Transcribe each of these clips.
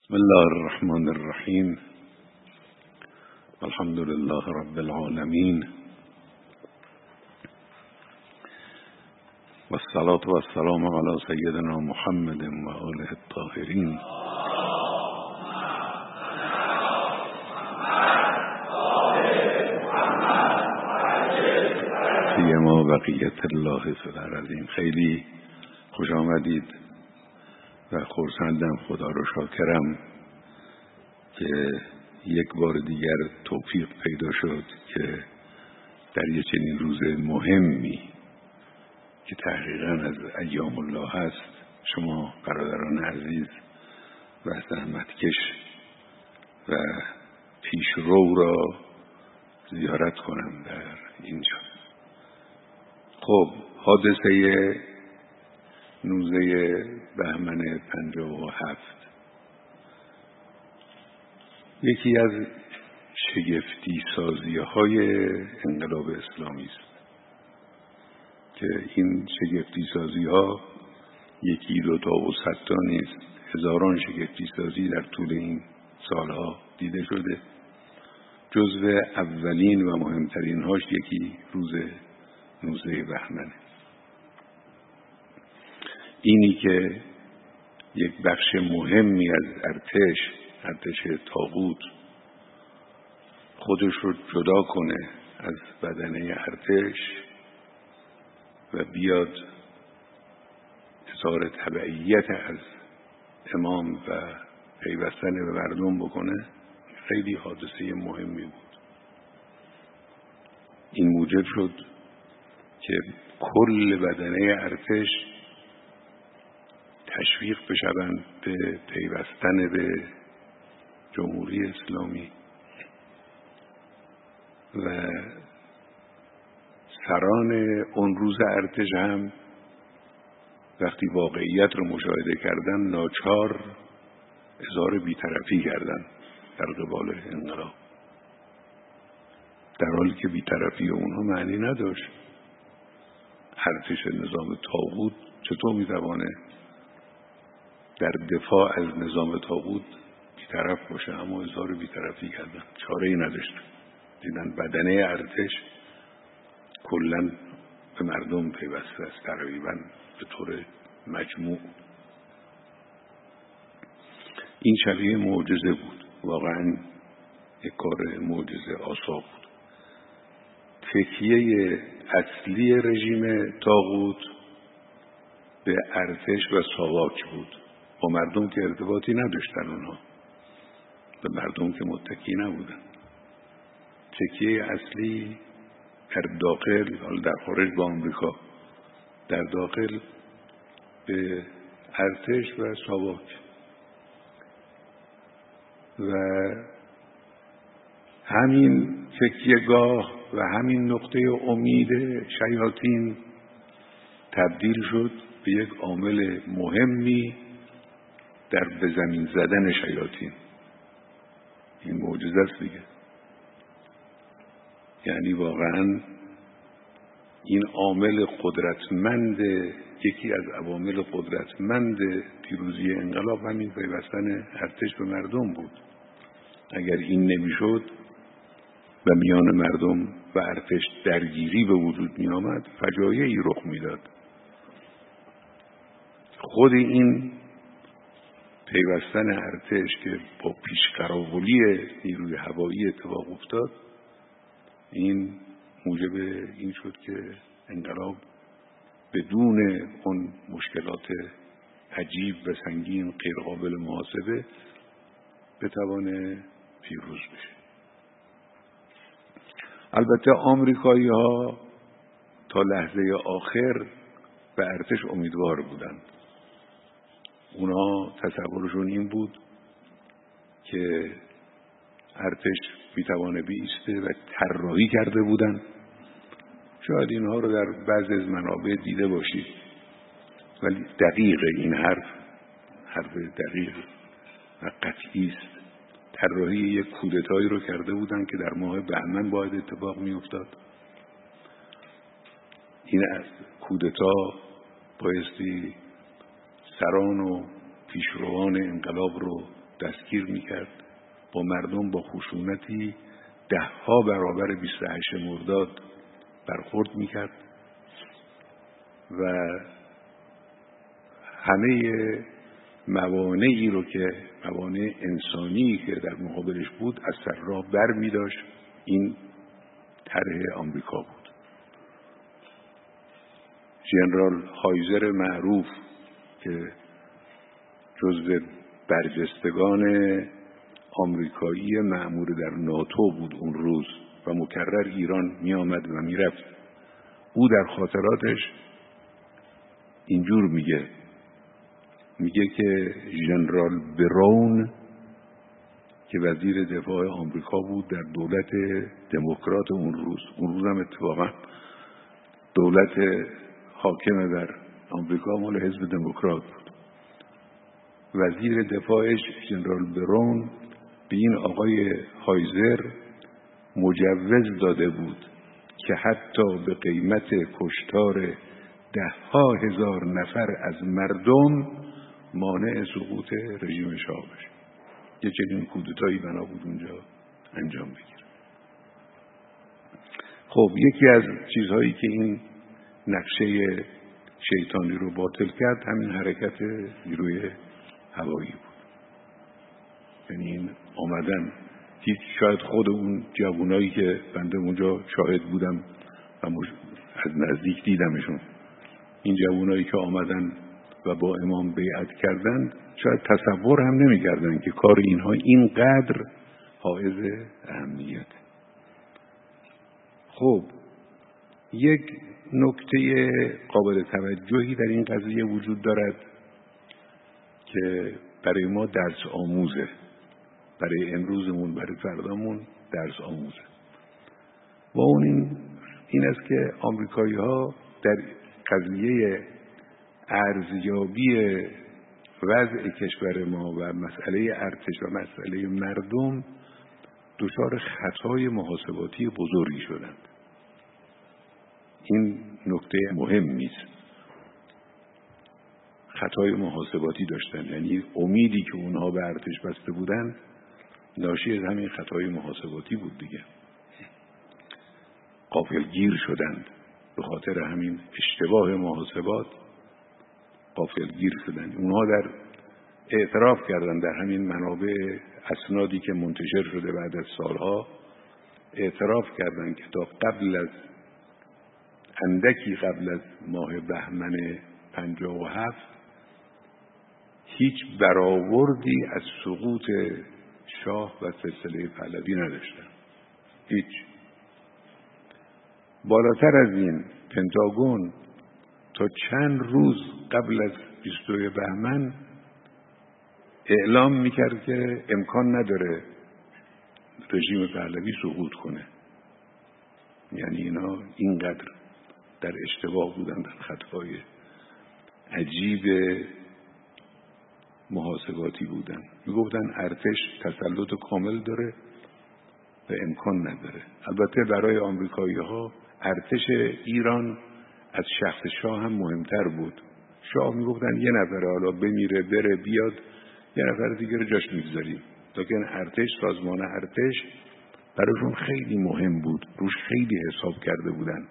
بسم الله الرحمن الرحیم. الحمد لله رب العالمین و الصلاة و السلام علی سیدنا محمد و آله الطاهرین. فیما بقیت الله فی الارض. خیلی خوش آمدید و خرسندم، خدا رو شاکرم که یک بار دیگر توفیق پیدا شد که در یک چنین روز مهمی که تحقیقاً از ایام الله هست شما برادران عزیز و زحمتکش و پیشرو را زیارت کنم در اینجا. خب، حادثه 19 بهمن 57 یکی از شگفتی سازی های انقلاب اسلامی است که این شگفتی سازی ها یکی دو تا و صد تا نیست، هزاران شگفتی سازی در طول این سالها دیده شده. جزو اولین و مهمترین هاش یکی روز 19 بهمنه. اینی که یک بخش مهمی از ارتش طاغوت خودش رو جدا کنه از بدنه ارتش و بیاد اظهار تبعیت از امام و پیوستن به مردم بکنه، خیلی حادثه مهمی بود. این موجب شد که کل بدنه ارتش تشویق بشوند به پیوستن به جمهوری اسلامی و سران اون روز ارتش هم وقتی واقعیت رو مشاهده کردن ناچار اظهار بی‌طرفی کردن در قبال انقلاب، در حالی که بی‌طرفی اونها معنی نداشت. ارتش نظام طاغوت چطور میتوانه در دفاع از نظام طاغوت بی‌طرف باشه؟ اما اظهار بی‌طرفی کردن، چاره‌ای نداشتن. دیدن بدنه ارتش کلاً به مردم پیوسته است، تقریباً به طور مجموع. این شبیه معجزه بود، واقعاً یک کار معجزه آسا بود. تکیه اصلی رژیم طاغوت به ارتش و ساواک بود. با مردم که ارتباطی نداشتن، اونها به مردم که متکی نبودن. تکیه اصلی در داخل، حالا در خارج با آمریکا، در داخل به ارتش و ساواک و همین تکیه‌گاه و همین نقطه امید شیاطین تبدیل شد به یک عامل مهمی در به زمین زدن شیاطین. این معجزه است دیگه. یعنی واقعا این عامل قدرتمند، یکی از عوامل قدرتمند پیروزی انقلاب همین پیوستن ارتش به مردم بود. اگر این نمیشد و میان مردم و ارتش درگیری به وجود می آمد، فجایعی رخ میداد. خود این پیوستن ارتش که با پیشقراولی نیروی هوایی اتفاق افتاد، این موجب این شد که انقلاب بدون اون مشکلات عجیب و سنگین غیر قابل محاسبه بتوانه پیروز بشه. البته آمریکایی ها تا لحظه آخر به ارتش امیدوار بودند. اونا تصورشون این بود که ارتش میتوانه بیسته و طراحی کرده بودن. شاید اینها رو در بعضی از منابع دیده باشید، ولی دقیق این حرف دقیق و قطعی است. طراحی یک کودتایی رو کرده بودن که در ماه بهمن باید اتفاق میافتاد. این کودتا بایستی سران و پیشروان انقلاب رو دستگیر میکرد، با مردم با خشونتی 10 برابر 28 مرداد برخورد میکرد و همه موانعی رو که موانع انسانی که در مقابلش بود از سر راه بر می داشت. این طرح آمریکا بود. ژنرال هایزر معروف که جزو برجستگان آمریکایی مأمور در ناتو بود اون روز و مکرر ایران می آمد و می رفت، او در خاطراتش اینجور میگه که ژنرال براون که وزیر دفاع آمریکا بود در دولت دموکرات اون روز هم اتفاقا دولت حاکم در آمریکا مال حزب دموکرات بود. وزیر دفاعش ژنرال براون به این آقای هایزر مجوز داده بود که حتی به قیمت کشتار 10,000 نفر از مردم مانع سقوط رژیم شاه بشه. یه چنین کودتایی بنا بود اونجا انجام بگیره. خب یکی از چیزهایی که این نقشه شیطانی رو باطل کرد همین حرکت نیروی هوایی بود. یعنی این آمدن شاید خود اون جوانایی که بنده اونجا شاهد بودم و از نزدیک دیدمشون، این جوانایی که آمدن و با امام بیعت کردند شاید تصور هم نمی کردن که کار اینها اینقدر حائز اهمیت. خب یک نکته قابل توجهی در این قضیه وجود دارد که برای ما درس آموزه، برای امروزمون، برای فردامون درس آموزه و اون این است که آمریکایی ها در قضیه ارزیابی وضع کشور ما و مسئله ارتش و مسئله مردم دچار خطای محاسباتی بزرگی شدند. این نکته مهمی است. خطای محاسباتی داشتند، یعنی امیدی که اونها به ارتش بسته بودند ناشی از همین خطای محاسباتی بود دیگه. غافلگیر شدند، به خاطر همین اشتباه محاسبات غافلگیر شدند. اونها در اعتراف کردند در همین منابع اسنادی که منتشر شده بعد از سالها، اعتراف کردند که تا اندکی قبل از ماه بهمن 57 هیچ برآوردی از سقوط شاه و سلسله پهلوی نداشتند. هیچ. بالاتر از این پنتاگون تا چند روز قبل از 22 بهمن اعلام میکرد که امکان نداره رژیم پهلوی سقوط کنه. یعنی اینا اینقدر در اشتباه بودن، در خطای عجیب محاسباتی بودن. میگفتن ارتش تسلط کامل داره و امکان نداره. البته برای آمریکایی ها ارتش ایران از شخص شاه هم مهمتر بود. شاه میگفتن یه نفر حالا بمیره بره بیاد، یه نفر دیگه رو جاش میگذاریم. لیکن ارتش، سازمان ارتش براشون خیلی مهم بود، روش خیلی حساب کرده بودن.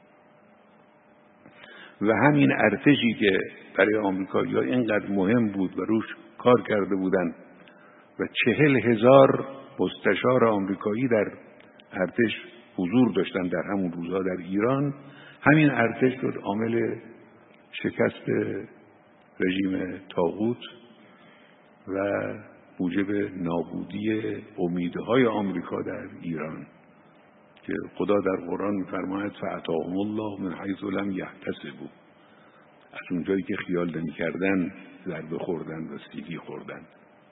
و همین ارتشی که برای آمریکایی‌ها اینقدر مهم بود و روش کار کرده بودن و 40,000 مستشار آمریکایی در ارتش حضور داشتن در همون روزها در ایران، همین ارتش شد عامل شکست رژیم طاغوت و موجب نابودی امیدهای آمریکا در ایران که خدا در قرآن می‌فرماید فأتاهم الله من حیث لم یحتسبوا، از اونجایی که خیال نمی‌کردن ضربه خوردن و سیلی خوردن.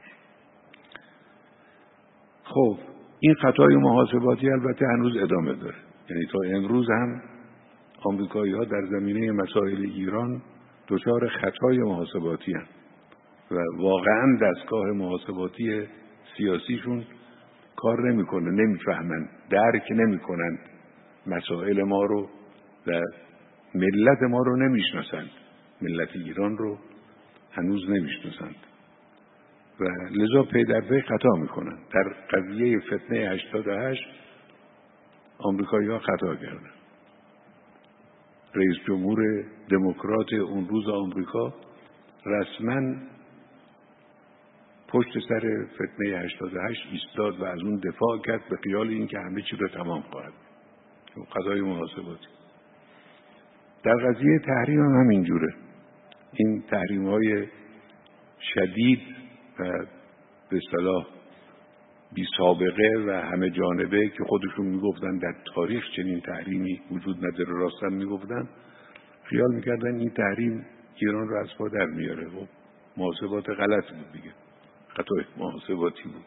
خب این خطای محاسباتی البته هنوز ادامه داره، یعنی تا امروز هم آمریکایی‌ها در زمینه مسائل ایران دچار خطای محاسباتی هستند و واقعا دستگاه محاسباتی سیاسیشون کار نمیکنه، نمیفهمن، درک نمیکنن مسائل ما رو و ملت ما رو نمیشناسند، ملت ایران رو هنوز نمیشناسند و لذا پی در پی خطا میکنن. در قضیه فتنه 88 آمریکایی‌ها خطا کردن. رئیس جمهور دموکرات اون روز آمریکا رسما پشت سر فتنه 88 ایستاد و از اون دفاع کرد به خیال اینکه همه چی رو تمام خواهد. قضای محاسباتی. در قضیه تحریم هم همینجوره. این تحریم‌های شدید و به اصطلاح بی سابقه و همه جانبه که خودشون میگفتن در تاریخ چنین تحریمی وجود نداره، راستن میگفتن، خیال میکردن این تحریم ایران رو از پا در میاره. و محاسبات غلط بود دیگه، خطای محاسباتی بود.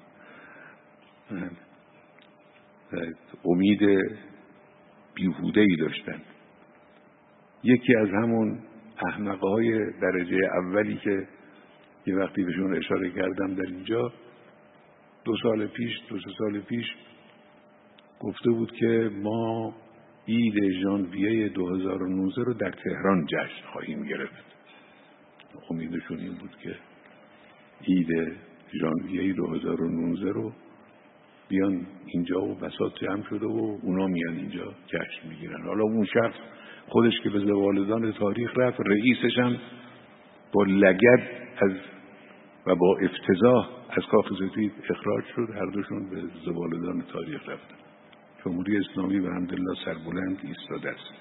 امید بیهوده‌ای داشتن. یکی از همون احمقهای درجه اولی که یه وقتی بهشون اشاره کردم در اینجا، 2 سال پیش 2-3 سال پیش گفته بود که ما عید ژانویه 2019 رو در تهران جشن خواهیم گرفت. امیدشون این بود که عید ژانویه 2019 رو بیان اینجا و بساط جمع شده و اونا میان اینجا جشن میگیرن. حالا اون شخص خودش که به زوالدان تاریخ رفت، رئیسش هم با لگد و با افتضاح از کاخ سفید اخراج شد. هر دوشون به زوالدان تاریخ رفتن. جمهوری اسلامی به حمدالله سربلند ایستاده است.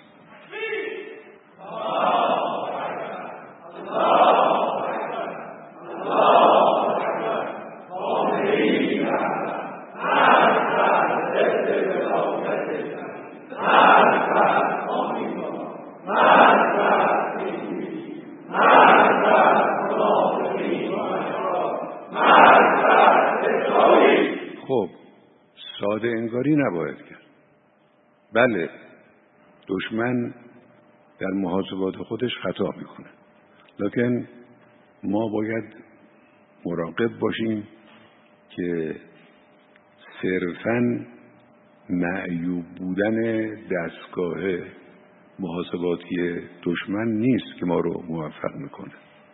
ساده انگاری نباید کرد. بله، دشمن در محاسبات خودش خطا میکنه، لکن ما باید مراقب باشیم که صرفاً معیوب بودن دستگاه محاسباتی دشمن نیست که ما رو موفق میکنه.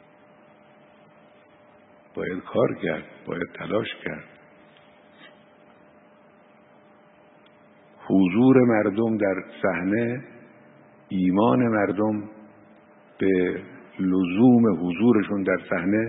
باید کار کرد، باید تلاش کرد. حضور مردم در صحنه، ایمان مردم به لزوم حضورشون در صحنه،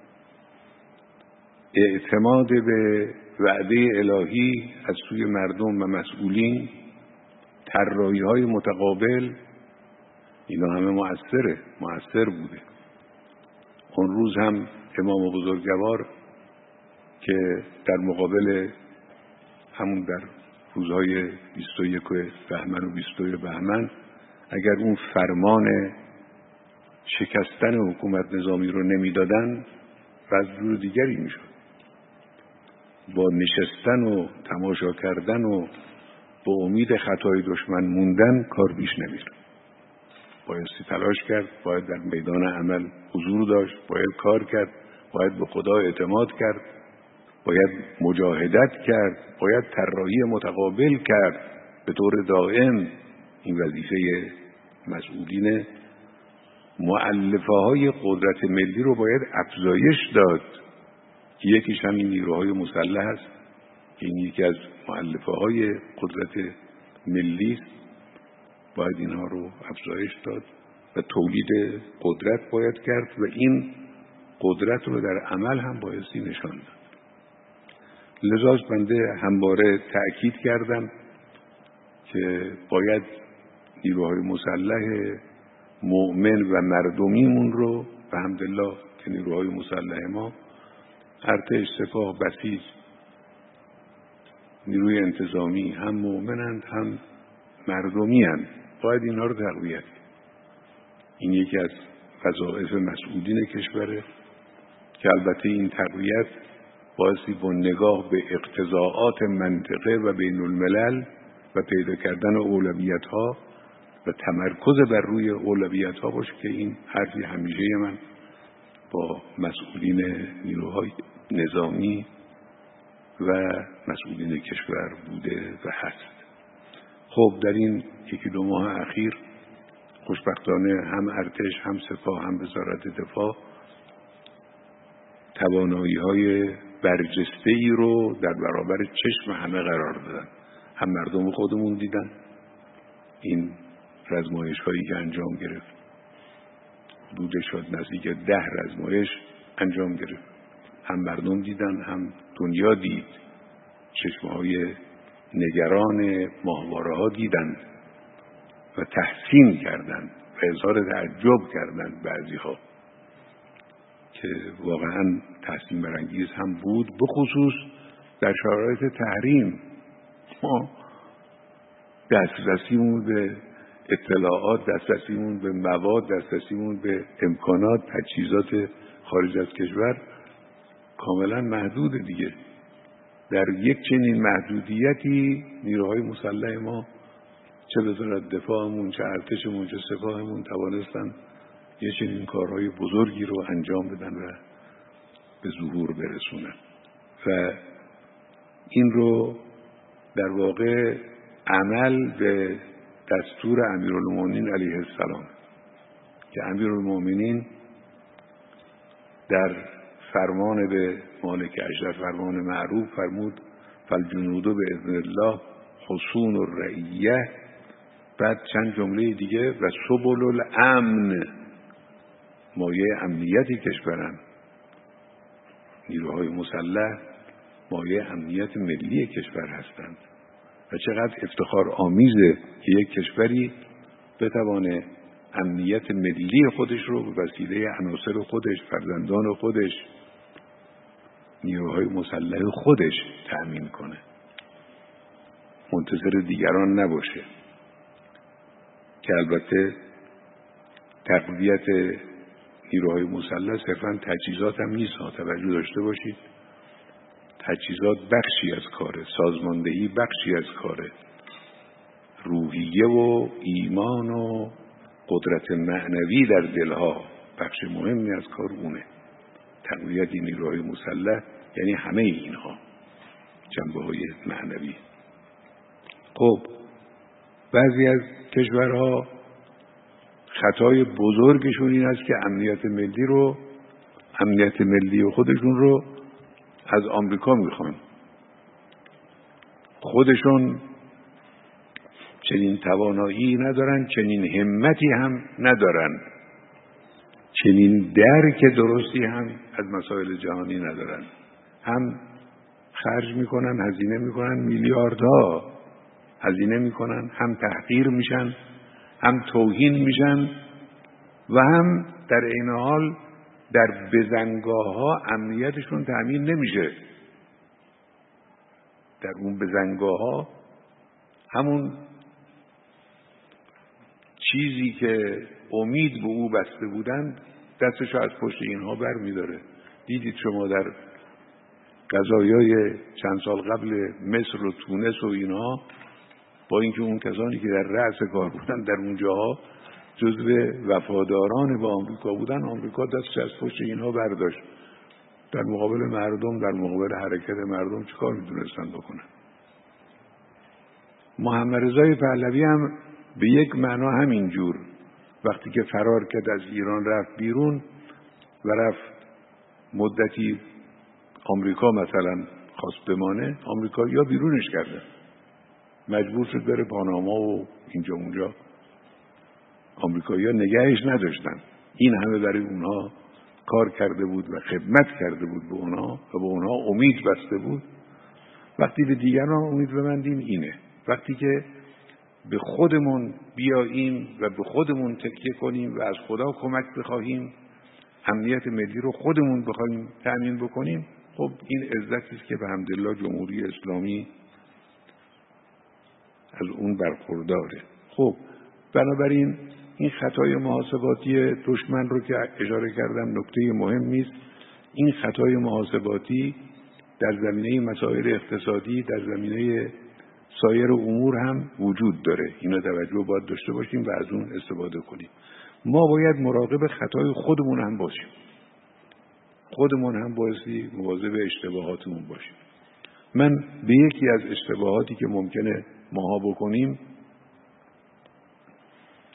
اعتماد به وعده الهی از سوی مردم و مسئولین، طراحی‌های متقابل، اینا همه مؤثر بوده. اون روز هم امام بزرگوار که در مقابل همون در روزهای 21 بهمن و 22 بهمن اگر اون فرمان شکستن حکومت نظامی رو نمیدادن، وضع جور دیگری میشد. با نشستن و تماشا کردن و با امید خطای دشمن موندن کار پیش نمیره. بایستی تلاش کرد، باید در میدان عمل حضور داشت، باید کار کرد، باید به خدا اعتماد کرد، باید مجاهدت کرد، باید طراحی متقابل کرد. به طور دائم این وظیفه مسئولین مؤلفه های قدرت ملی رو باید افزایش داد که یکیش همین نیروهای مسلح است که این یکی از مؤلفه های قدرت ملی است. باید اینها رو افزایش داد و تولید قدرت باید کرد و این قدرت رو در عمل هم بایستی نشان داد. لذا بنده همواره تأکید کردم که باید نیروهای مسلح مؤمن و مردمیمون رو به حمدالله که نیروهای مسلح ما، ارتش، سپاه، بسیج، نیروی انتظامی هم مؤمنند هم مردمی‌اند، باید اینها رو تقویت کرد. این یکی از وظایف مسئولین کشوره که البته این تقویت بایستی با نگاه به اقتضاعات منطقه و بین الملل و پیدا کردن اولویت‌ها و تمرکز بر روی اولویت‌ها باشه که این حرفی همیشه من با مسئولین نیروهای نظامی و مسئولین کشور بوده و هست. خب در این 1-2 ماه اخیر خوشبختانه هم ارتش، هم سپاه، هم وزارت دفاع توانایی‌های برجسته‌ای رو در برابر چشم همه قرار دادن. هم مردم خودمون دیدن این رزمایش‌هایی که انجام گرفت، بوده شد نزدیک 10 رزمایش انجام گرفت. هم مردم دیدن، هم دنیا دید، چشم‌های نگران ماهواره‌ها دیدند و تحسین کردند و اظهار تعجب کردند بعضی‌ها که واقعاً تحسین برانگیز هم بود، به خصوص در شرایط تحریم. ما دسترسیمون به اطلاعات، دسترسیمون به مواد، دسترسیمون به امکانات، تجهیزات خارج از کشور کاملا محدوده دیگه. در یک چنین محدودیتی نیروهای مسلح ما، چه وزارت دفاعمون، چه ارتشمون، چه سپاهمون، توانستن یه چنین کارهای بزرگی رو انجام بدن و به ظهور برسونن و این رو در واقع عمل به دستور امیرالمومنین علیه السلام که امیرالمومنین در فرمان به مالک اشرف، فرمان معروف، فرمود فالجنود باذن الله حصون الرعیه. بعد چند جمله دیگه و سبل الامن، مایه امنیت کشورن. نیروهای مسلح مایه امنیت ملی کشور هستند و چقدر افتخار آمیزه که یک کشوری بتوانه امنیت ملی خودش رو به وسیله عناصر خودش، فرزندان خودش، نیروهای مسلح خودش تأمین کنه، منتظر دیگران نباشه. که البته تقویت نیروهای مسلح صرفاً تجهیزات هم نیست. توجه داشته باشید تجهیزات بخشی از کاره، سازماندهی بخشی از کاره، روحیه و ایمان و قدرت معنوی در دلها بخش مهمی از کار اونه. تقویت نیروهای مسلح یعنی همه اینها، جنبه‌های معنوی. خب بعضی از کشورها خطای بزرگشون این است که امنیت ملی خودشون رو از آمریکا میخوان. خودشون چنین توانایی ندارن، چنین همتی هم ندارن، چنین درک درستی هم از مسائل جهانی ندارن. هم خرج میکنن، هزینه میکنن، میلیاردها هزینه میکنن، هم تحقیر میشن، هم توهین میشن و هم در این حال در بزنگاه‌ها امنیتشون تأمین نمیشه. در اون بزنگاه‌ها همون چیزی که امید به او بسته بودن دستشو از پشت اینها بر میداره. دیدید شما در قضایای چند سال قبل مصر و تونس و اینها، با اینکه اون کسانی که در رأس کار بودن در اونجاها جزو وفاداران به آمریکا بودن، آمریکا دستش از پشت اینها برداشت. در مقابل مردم، در مقابل حرکت مردم چیکار میتونستن بکنن؟ محمد رضای پهلوی هم به یک معنا همین جور وقتی که فرار کرد از ایران رفت بیرون و رفت مدتی آمریکا مثلا خواست بمانه، آمریکا یا بیرونش کرده، مجبور شد بره پاناما و اینجا اونجا. آمریکایی‌ها نگهش نداشتن. این همه برای اونها کار کرده بود و خدمت کرده بود به اونها و به اونها امید بسته بود. وقتی به دیگران امید ببندیم اینه، وقتی که به خودمون بیاییم و به خودمون تکیه کنیم و از خدا کمک بخواهیم، امنیت ملی رو خودمون بخوایم تأمین بکنیم، خب این عزتی است که به حمدالله جمهوری اسلامی از اون برخورداره. خب بنابراین این خطای محاسباتی دشمن رو که اشاره کردم نکته مهمی است. این خطای محاسباتی در زمینه مسائل اقتصادی، در زمینه سایر امور هم وجود داره. اینا توجه باید داشته باشیم و از اون استفاده کنیم. ما باید مراقب خطای خودمون هم باشیم. خودمون هم بایستی مواظب اشتباهاتمون باشیم. من به یکی از اشتباهاتی که ممکنه ماها بکنیم،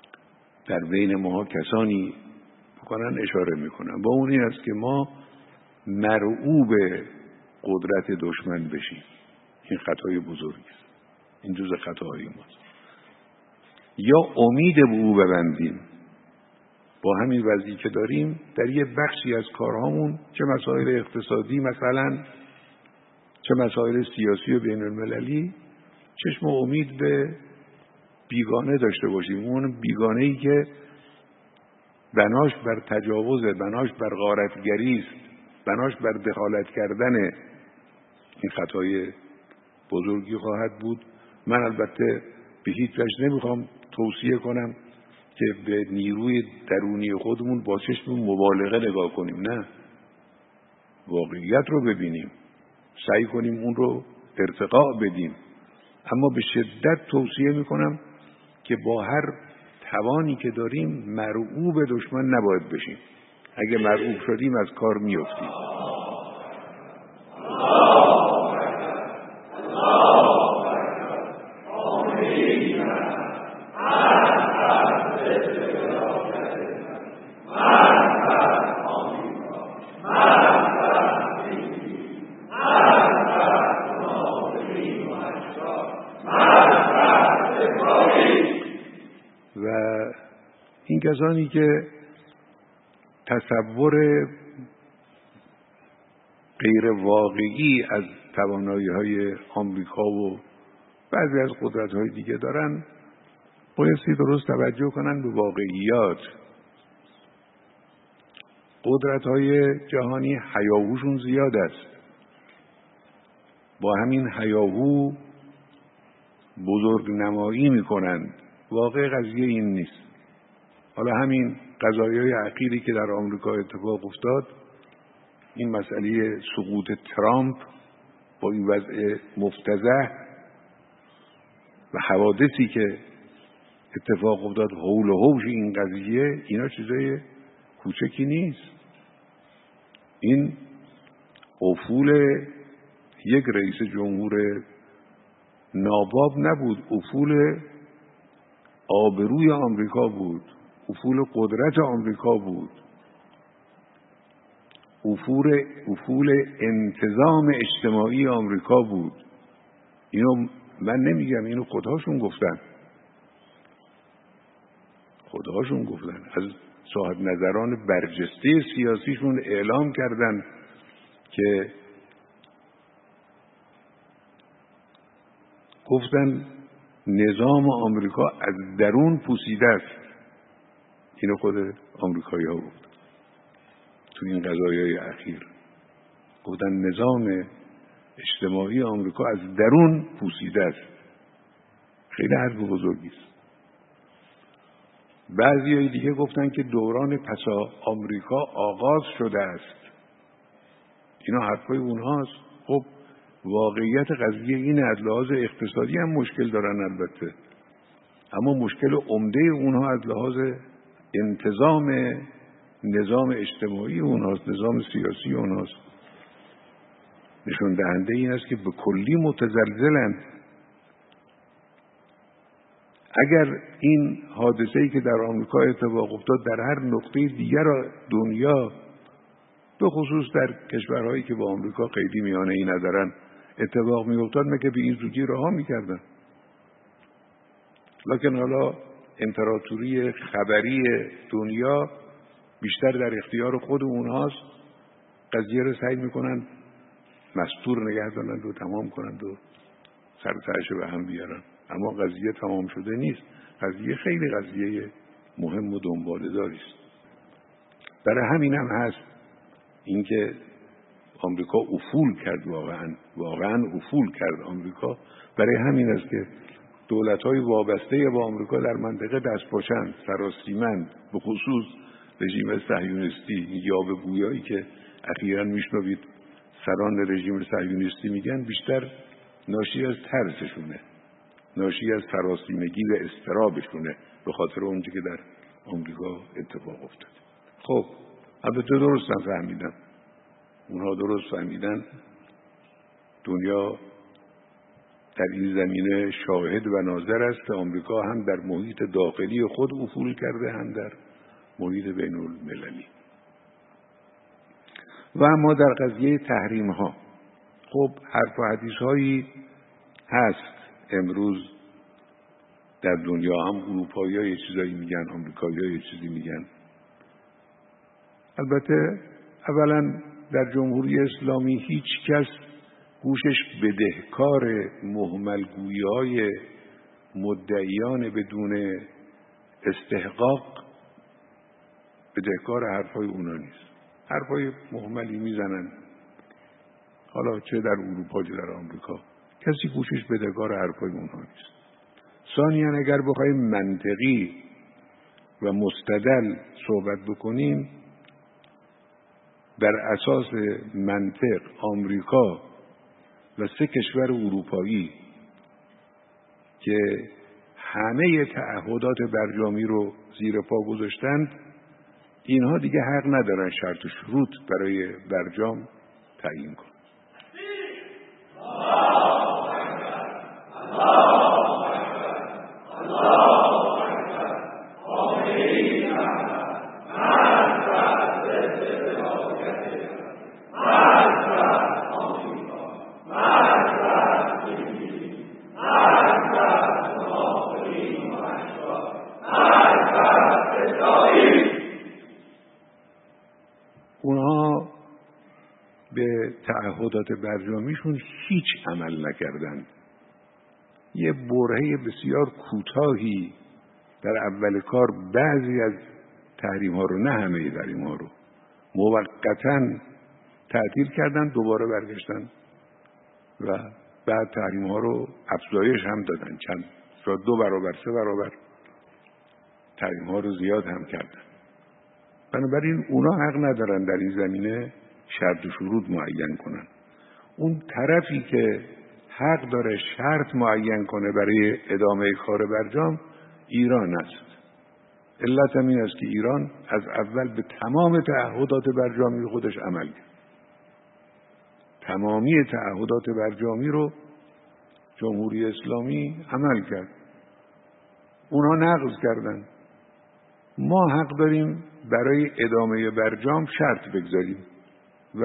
در بین ماها کسانی بکنن اشاره میکنن، با اون این است که ما مرعوب قدرت دشمن بشیم. این خطای بزرگی است. این جزء خطاهای ماست. یا امید به او ببندیم با همین وضعی که داریم در یه بخشی از کارهامون، چه مسائل اقتصادی مثلا، چه مسائل سیاسی و بین المللی، چشم امید به بیگانه داشته باشیم. اون بیگانه‌ای که بناش بر تجاوز، بناش بر غارتگری است، بناش بر دخالت کردن، این خطای بزرگی خواهد بود. من البته به هیچ وجه نمیخوام توصیه کنم که به نیروی درونی خودمون با چشم مبالغه نگاه کنیم، نه، واقعیت رو ببینیم، سعی کنیم اون رو ارتقا بدیم، اما به شدت توصیه میکنم که با هر توانی که داریم مرعوب دشمن نباید بشیم. اگه مرعوب شدیم از کار میافتیم. این کسانی که تصور غیر واقعی از توانایی‌های آمریکا و بعضی از قدرت‌های دیگه دارن، بایستی درست توجه کنن به واقعیات. قدرت‌های جهانی هیاهوشون زیاد است. با همین هیاهو بزرگ نمایی میکنند. واقع قضیه این نیست. حالا همین قضایای اخیری که در آمریکا اتفاق افتاد، این مسئله سقوط ترامپ با این وضع مفتضح و حوادثی که اتفاق افتاد، حول و حوش این قضیه، اینا چیزای کوچکی نیست. این افول یک رئیس جمهور ناباب نبود، افول آبروی آمریکا بود، افول قدرت آمریکا بود، افول انتظام اجتماعی آمریکا بود. اینو من نمیگم، اینو خودهاشون گفتن. از صاحب نظران برجسته سیاسیشون اعلام کردن که گفتن نظام آمریکا از درون پوسیده است. اینو خود آمریکایی ها گفتن تو این قضایای اخیر. گفتن نظام اجتماعی آمریکا از درون پوسیده است. خیلی حرف بزرگی است. بعضی دیگه گفتن که دوران پسا آمریکا آغاز شده است. اینا حرفای اونهاست. خب واقعیت قضیه اینه، از لحاظ اقتصادی هم مشکل دارن البته، اما مشکل عمده اونها از لحاظ انتظام نظام اجتماعی اونهاست، نظام سیاسی اونهاست. نشون دهنده این است که به کلی متزلزلند. اگر این حادثه‌ای که در آمریکا اتفاق افتاد در هر نقطه دیگر دنیا، به خصوص در کشورهایی که با آمریکا خیلی میانه‌ای ندارن، اتفاق میافتاد، مگه به این زودی رها میکردن؟ لکن حالا امپراتوری خبری دنیا بیشتر در اختیار خود اونهاست. قضیه رو سعی میکنن مستور نگه دارن و تمام کنن و سرتعش به هم بیارن، اما قضیه تمام شده نیست. قضیه خیلی قضیه مهم و دنباله‌داری است. برای همین هم هست اینکه آمریکا افول کرد، واقعا افول کرد آمریکا. برای همین است که دولت‌های وابسته با آمریکا در منطقه دستپاچند، سراسیمند، به خصوص رژیم صهیونیستی. یاوه‌گویایی که اخیراً میشنوید سران رژیم صهیونیستی میگن، بیشتر ناشی از ترسشونه، ناشی از سراسیمگی و اضطرابشونه به خاطر اونچه که در آمریکا اتفاق افتاد. خب البته درست فهمیدن، اونها درست فهمیدن. دنیا در این زمینه شاهد و ناظر است که آمریکا هم در محیط داخلی خود افول کرده، هم در محیط بین المللی. و اما در قضیه تحریم ها خب حرف و حدیث هایی هست امروز در دنیا، هم اروپایی ها یه چیزایی میگن، آمریکایی ها یه چیزی میگن. البته اولا در جمهوری اسلامی هیچ کس گوشش بدهکار مهملگویی های مدعیان بدون استحقاق بدهکار حرفای اونا نیست. حرفای مهملی میزنن، حالا چه در اروپا چه در آمریکا، کسی گوشش بدهکار حرفای اونها نیست. ثانیاً اگر بخوایم منطقی و مستدل صحبت بکنیم، بر اساس منطق آمریکا و 3 کشور اروپایی که همه تعهدات برجامی رو زیر پا گذاشتند، اینها دیگه حق ندارن شرط و شروط برای برجام تعیین کنند. به تعهدات برجامیشون هیچ عمل نکردند. یه برهه بسیار کوتاهی در اول کار بعضی از تحریم ها رو، نه همه تحریم ها رو، موقتاً تعطیل کردن، دوباره برگشتن و بعد تحریم ها رو افزایش هم دادن، چند 2 برابر 3 برابر تحریم ها رو زیاد هم کردن. بنابراین اونا حق ندارن در این زمینه شرط و شروط معین کنن. اون طرفی که حق داره شرط معین کنه برای ادامه کار برجام ایران است. علت هم این است که ایران از اول به تمام تعهدات برجامی خودش عمل کرد. تمامی تعهدات برجامی رو جمهوری اسلامی عمل کرد. اونها نقض کردن. ما حق داریم برای ادامه برجام شرط بگذاریم و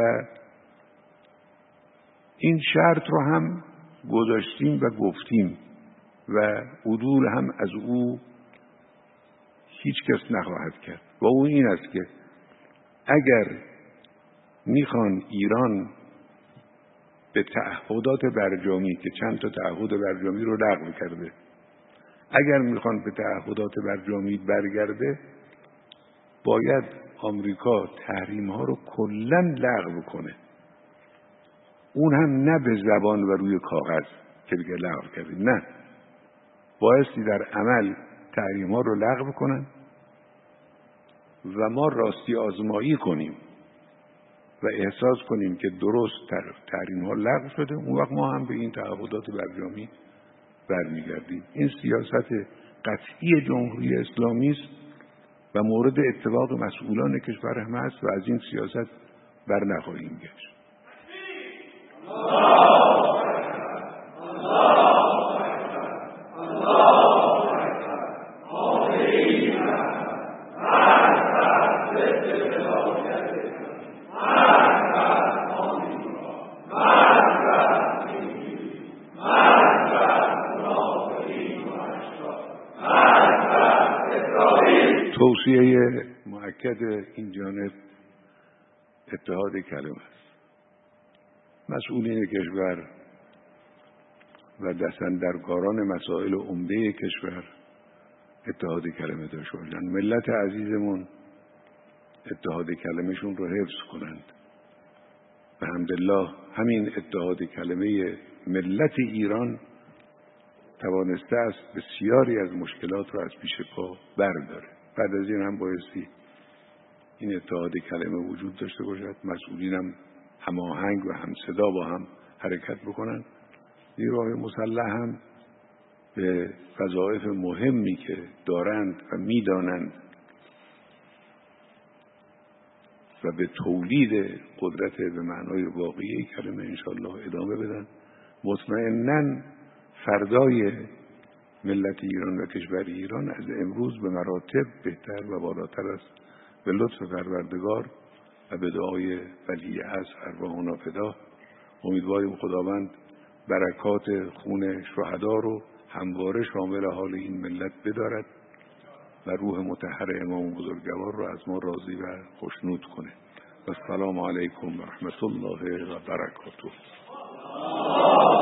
این شرط رو هم گذاشتیم و گفتیم و عدول هم از او هیچ کس نخواهد کرد و اون این است که اگر میخوان ایران به تعهدات برجامی که چند تا تعهد برجامی رو لغو کرده، اگر میخوان به تعهدات برجامی برگرده، باید آمریکا تحریم ها رو کلاً لغو کنه. اون هم نه به زبان و روی کاغذ که بگه لغو کرده، نه، بایستی در عمل تحریم ها رو لغو کنن و ما راستی آزمایی کنیم و احساس کنیم که درست تحریم ها لغو شده، اون وقت ما هم به این تعهدات برجامی برمیگردیم. این سیاست قطعی جمهوری اسلامی است و مورد اتفاق مسئولان کشور هم است و از این سیاست بر نخواهیم گشت. توصیه مؤکد این جانب اتحاد کلمه است. مسئولین کشور و دستاندرکاران مسائل عمده کشور اتحاد کلمه داشته باشند. ملت عزیزمون اتحاد کلمهشون رو حفظ کنند. و الحمدلله همین اتحاد کلمه ملت ایران توانسته است بسیاری از مشکلات رو از پیش پا برداره. بعد از این هم بایستی این اتحاد کلمه وجود داشته باشد، مسئولین هم هماهنگ و همصدا با هم حرکت بکنن. نیروهای مسلح هم به وظایف مهمی که دارند و میدانند و به تولید قدرت به معنای واقعی کلمه انشاءالله ادامه بدن. مطمئناً فردای ملت ایران و کشور ایران از امروز به مراتب بهتر و بالاتر است. به لطف پروردگار و به دعای ولی عصر ارواحنا فدا. امیدواریم خداوند برکات خون شهدا رو همواره شامل حال این ملت بدارد و روح مطهر امام بزرگوار رو از ما راضی و خوشنود کنه. و السلام علیکم و رحمت الله و برکاته.